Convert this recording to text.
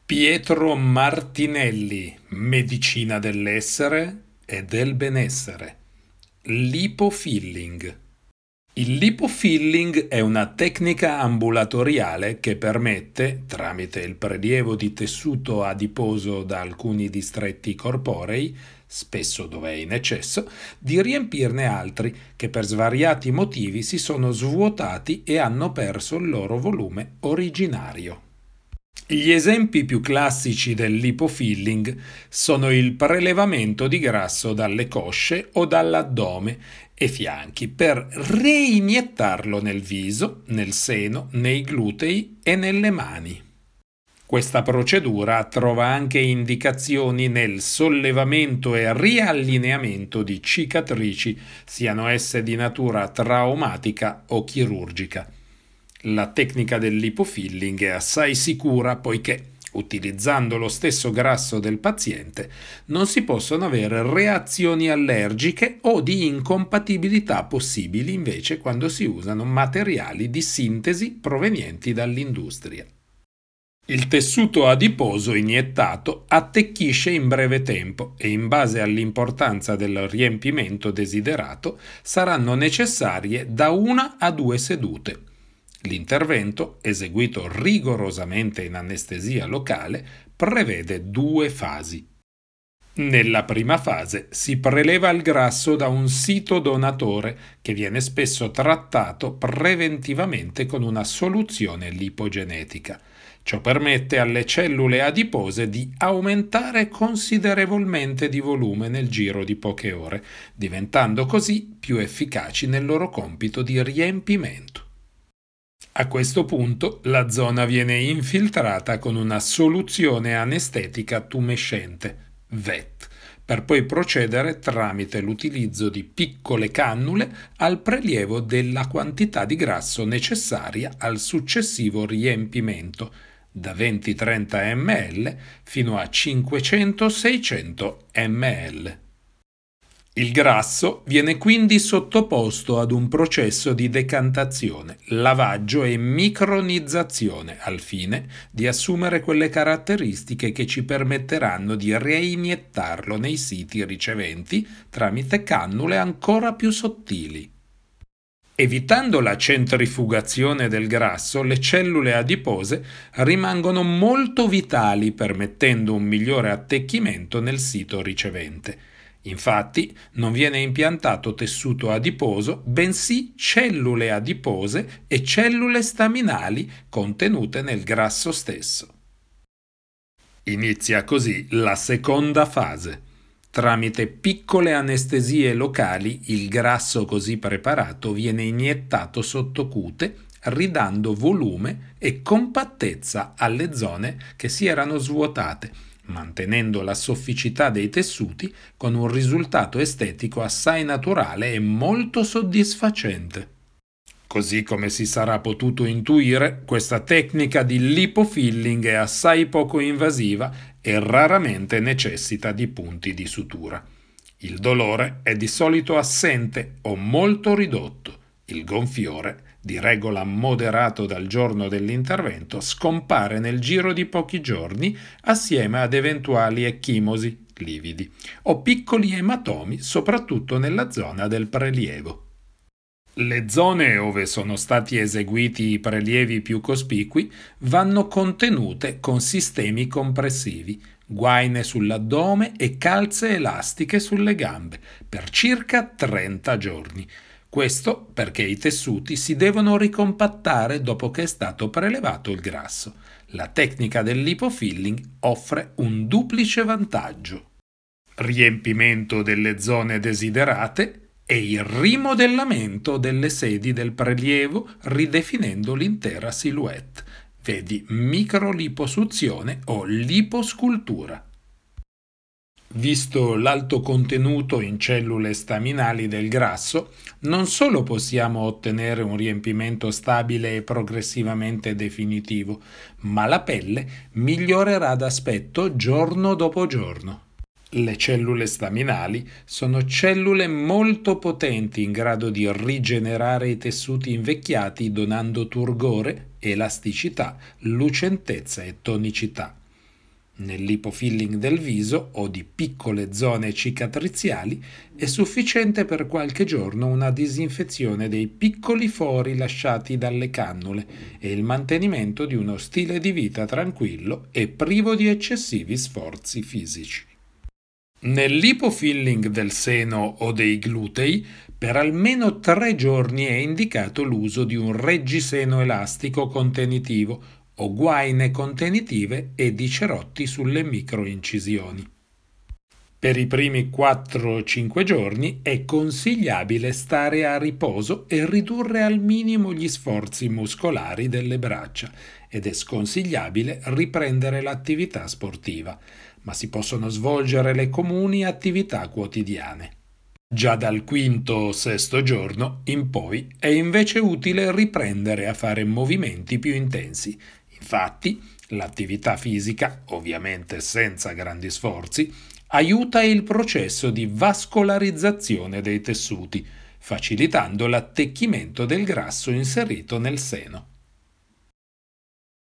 Pietro Martinelli, Medicina dell'essere e del benessere. Lipofilling. Il lipofilling è una tecnica ambulatoriale che permette, tramite il prelievo di tessuto adiposo da alcuni distretti corporei, spesso dove è in eccesso, di riempirne altri che per svariati motivi si sono svuotati e hanno perso il loro volume originario. Gli esempi più classici del lipofilling sono il prelevamento di grasso dalle cosce o dall'addome e fianchi per reiniettarlo nel viso, nel seno, nei glutei e nelle mani. Questa procedura trova anche indicazioni nel sollevamento e riallineamento di cicatrici, siano esse di natura traumatica o chirurgica. La tecnica del lipofilling è assai sicura poiché, utilizzando lo stesso grasso del paziente, non si possono avere reazioni allergiche o di incompatibilità possibili invece quando si usano materiali di sintesi provenienti dall'industria. Il tessuto adiposo iniettato attecchisce in breve tempo e in base all'importanza del riempimento desiderato saranno necessarie da 1 a 2 sedute. L'intervento, eseguito rigorosamente in anestesia locale, prevede 2 fasi. Nella prima fase si preleva il grasso da un sito donatore che viene spesso trattato preventivamente con una soluzione lipogenetica. Ciò permette alle cellule adipose di aumentare considerevolmente di volume nel giro di poche ore, diventando così più efficaci nel loro compito di riempimento. A questo punto la zona viene infiltrata con una soluzione anestetica tumescente, VET, per poi procedere tramite l'utilizzo di piccole cannule al prelievo della quantità di grasso necessaria al successivo riempimento, da 20-30 ml fino a 500-600 ml. Il grasso viene quindi sottoposto ad un processo di decantazione, lavaggio e micronizzazione al fine di assumere quelle caratteristiche che ci permetteranno di reiniettarlo nei siti riceventi tramite cannule ancora più sottili. Evitando la centrifugazione del grasso, le cellule adipose rimangono molto vitali, permettendo un migliore attecchimento nel sito ricevente. Infatti, non viene impiantato tessuto adiposo, bensì cellule adipose e cellule staminali contenute nel grasso stesso. Inizia così la seconda fase. Tramite piccole anestesie locali, il grasso così preparato viene iniettato sottocute, ridando volume e compattezza alle zone che si erano svuotate, mantenendo la sofficità dei tessuti con un risultato estetico assai naturale e molto soddisfacente. Così come si sarà potuto intuire, questa tecnica di lipofilling è assai poco invasiva e raramente necessita di punti di sutura. Il dolore è di solito assente o molto ridotto. Il gonfiore, di regola moderato dal giorno dell'intervento, scompare nel giro di pochi giorni assieme ad eventuali ecchimosi, lividi, o piccoli ematomi, soprattutto nella zona del prelievo. Le zone ove sono stati eseguiti i prelievi più cospicui vanno contenute con sistemi compressivi, guaine sull'addome e calze elastiche sulle gambe, per circa 30 giorni. Questo perché i tessuti si devono ricompattare dopo che è stato prelevato il grasso. La tecnica del lipofilling offre un duplice vantaggio: riempimento delle zone desiderate e il rimodellamento delle sedi del prelievo ridefinendo l'intera silhouette. Vedi microliposuzione o liposcultura. Visto l'alto contenuto in cellule staminali del grasso, non solo possiamo ottenere un riempimento stabile e progressivamente definitivo, ma la pelle migliorerà d'aspetto giorno dopo giorno. Le cellule staminali sono cellule molto potenti in grado di rigenerare i tessuti invecchiati donando turgore, elasticità, lucentezza e tonicità. Nell'ipofilling del viso o di piccole zone cicatriziali è sufficiente per qualche giorno una disinfezione dei piccoli fori lasciati dalle cannule e il mantenimento di uno stile di vita tranquillo e privo di eccessivi sforzi fisici. Nell'ipofilling del seno o dei glutei, per almeno 3 giorni è indicato l'uso di un reggiseno elastico contenitivo o guaine contenitive e di cerotti sulle microincisioni. Per i primi 4-5 giorni è consigliabile stare a riposo e ridurre al minimo gli sforzi muscolari delle braccia ed è sconsigliabile riprendere l'attività sportiva, ma si possono svolgere le comuni attività quotidiane. Già dal quinto o sesto giorno in poi è invece utile riprendere a fare movimenti più intensi. Infatti, l'attività fisica, ovviamente senza grandi sforzi, aiuta il processo di vascolarizzazione dei tessuti, facilitando l'attecchimento del grasso inserito nel seno.